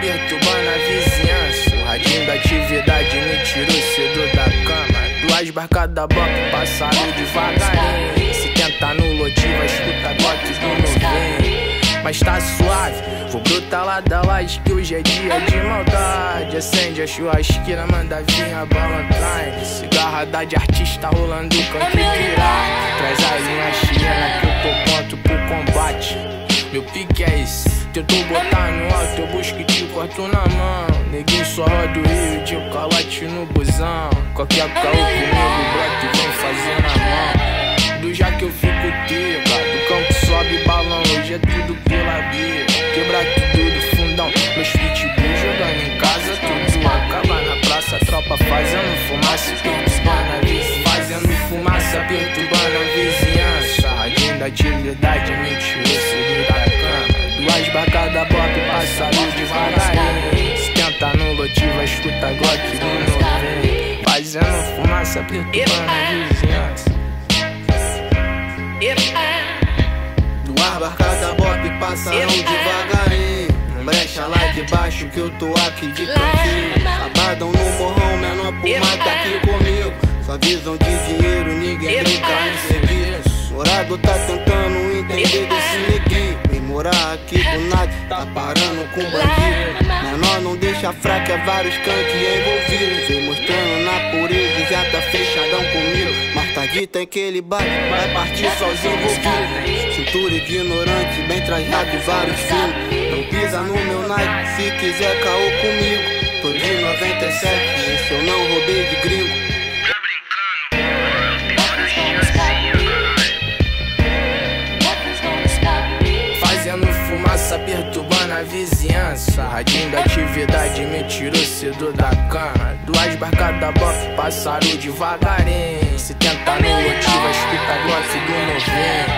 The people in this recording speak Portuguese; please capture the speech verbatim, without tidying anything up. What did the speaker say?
perturbando a vizinhança. O radinho da atividade me tirou cedo da cama. Duas barcas da boca passaram devagarinho. Se tentar no lotiva, escuta Glock do novinho. Mas tá suave, vou brotar lá da laje que hoje é dia de maldade. Acende a churrasqueira, manda vir a Valentine. Cigarra da de artista rolando o canto virar. Traz a linha chilena que eu tô pronto pro combate. Meu pique é esse, tentou botar no alto, eu busco e te corto na mão. Neguinho só roda o Rio de calote no busão. Qualquer caô comigo, broto e vem fazendo a mão. Do já que eu fico tega, do campo sobe balão, hoje é tudo pela bia. Quebrar tudo do fundão, meus pitbull jogando em casa, tudo acaba na praça. Tropa fazendo fumaça, perturbando a vizinhança. Fazendo fumaça, perturbando a vizinhança. Radinho da atividade, me tirou cedo da cama. Duas barcas da bota, passaram devagarinho. Se tenta no lotiva, escuta Glock do novinho. Fazendo fumaça, perturbando a vizinhança. Duas barcas da bop passaram devagarinho. Não brecha lá de baixo que eu tô aqui de cantinho. Sabadão no morrão, menor por mais tá aqui comigo. Sua visão de dinheiro, ninguém brinca em serviço. Morado tá tentando entender desse neguinho. Vem morar aqui do nada, tá parando com bandido. Menor não deixa fraca, é vários cantos envolvidos. Vem mostrando na pureza e já tá fechadão comigo. Mais tarde tem que ele bate, vai partir sozinho envolvido. Cintura ignorante, bem trajado e vários finos. Não pisa no meu Nike, se quiser caô comigo. Tô de noventa e sete, esse eu não roubei de gringo. Fazendo fumaça, perturbando a vizinhança. Radinho da atividade me tirou cedo da cama. Duas barcas da boca passaram devagarinho. Se tentar no lotiva, escuta Glock do novinho.